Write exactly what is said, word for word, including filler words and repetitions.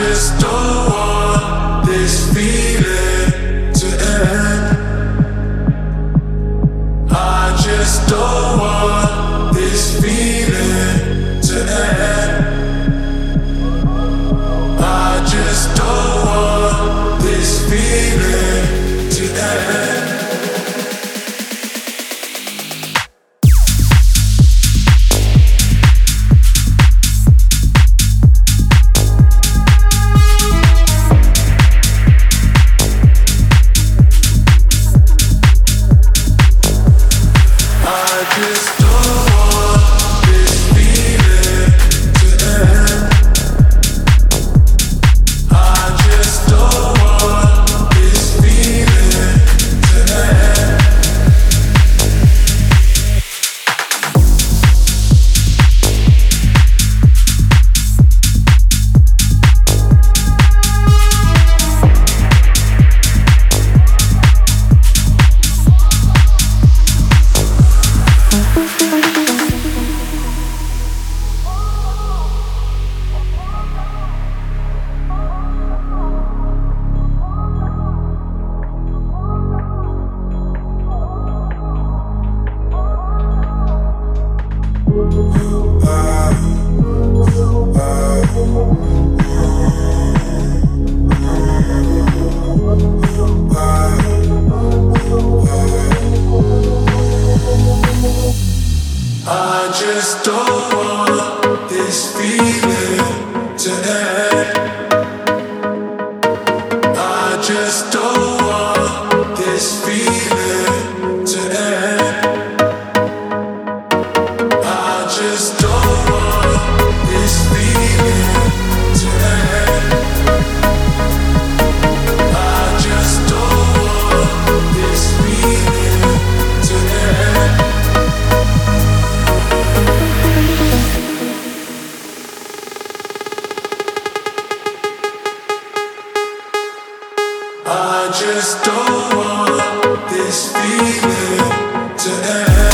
just don't want this feeling to end. I just don't want this feeling to end. I just don't want this feeling to end. I just don't want this feeling to end. I just don't want this feeling to end. I just don't want this feeling to end. I just don't want this feeling to end. I just don't want this feeling to end.